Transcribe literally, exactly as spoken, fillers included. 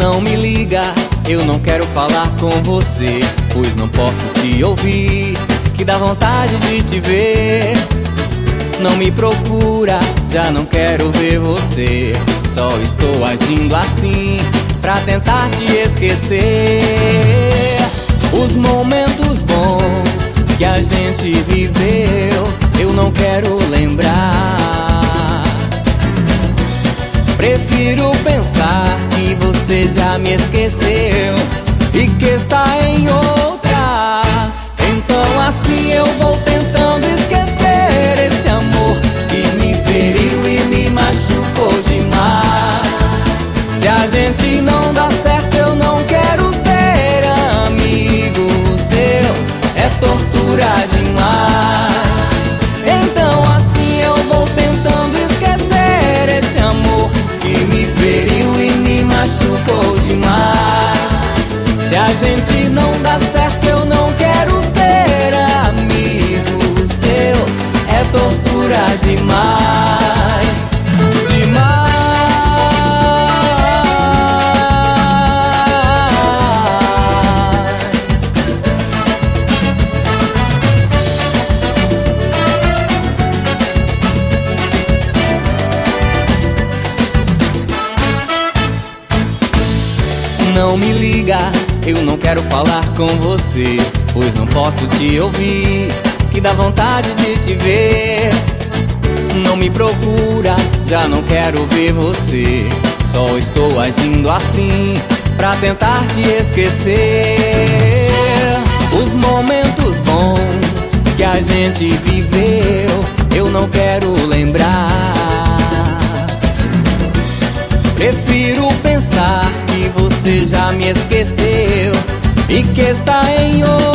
Não me liga, eu não quero falar com você, pois não posso te ouvir, que dá vontade de te ver. Não me procura, já não quero ver você, só estou agindo assim pra tentar te esquecer. Os momentos bons que a gente viveu, eu não quero lembrar. Prefiro pensar que você já me esqueceu e que está em outra. Então assim eu vou tentando esquecer esse amor que me feriu e me machucou demais. Se a gente não dá certo, eu não quero ser amigo seu, é tortura demais. Então assim eu vou tentando esquecer esse amor que me feriu e me machucou demais. Se a gente não dá certo, eu não quero ser amigo seu, é tortura demais, demais. Não me liga, eu não quero falar com você, pois não posso te ouvir, que dá vontade de te ver. Não me procura, já não quero ver você, só estou agindo assim pra tentar te esquecer. Os momentos bons que a gente viveu, eu não quero lembrar. Prefiro pensar que você já me esqueceu e que está em outro.